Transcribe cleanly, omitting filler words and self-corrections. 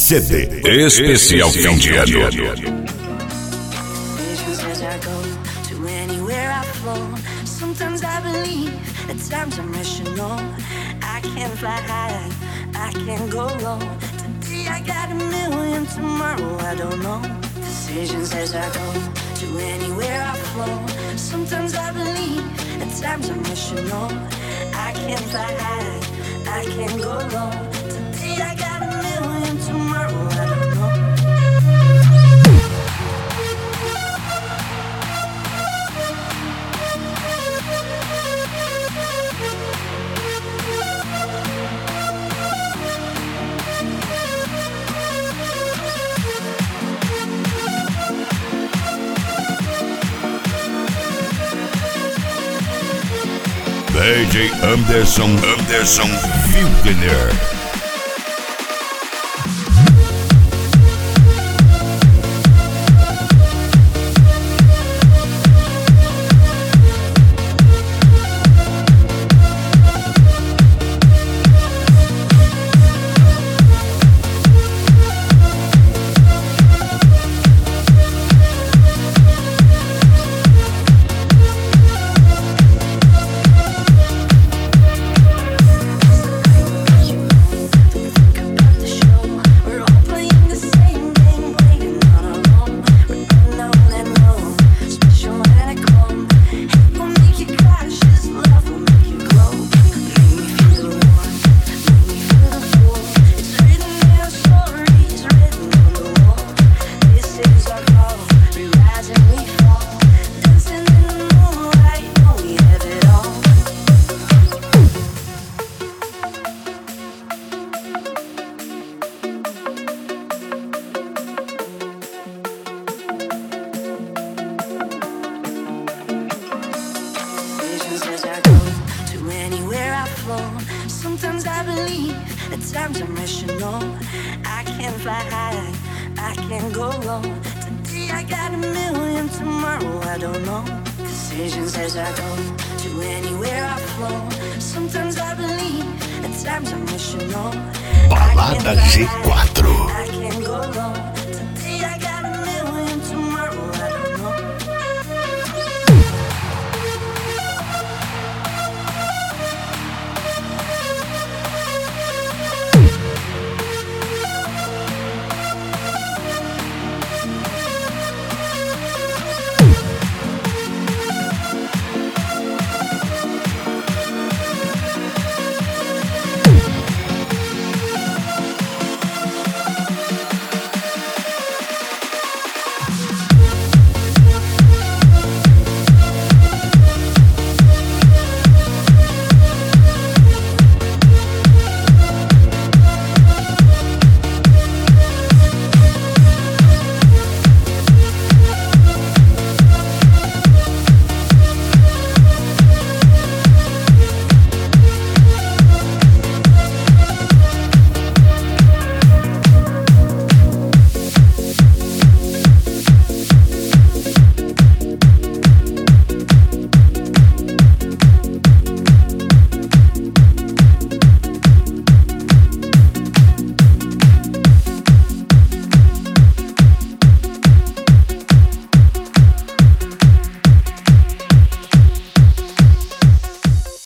CD especial fim de ano. Sometimes I believe, at times I'm rational. I can fly high, I can go low. Today I got a million, tomorrow I don't know. Decisions as I go, to anywhere I flow. Sometimes I believe, at times I'm rational. I can fly high, I can go low. Today I got a million, tomorrow I don't know. DJ Anderson Wildner. Sometimes I believe, at times I'm rational. I can fly high, I can go low. Today I got a million, tomorrow I don't know. Decisions as I go, to anywhere I flow. Sometimes I believe, at times I'm rational. Balada G4. I can go low.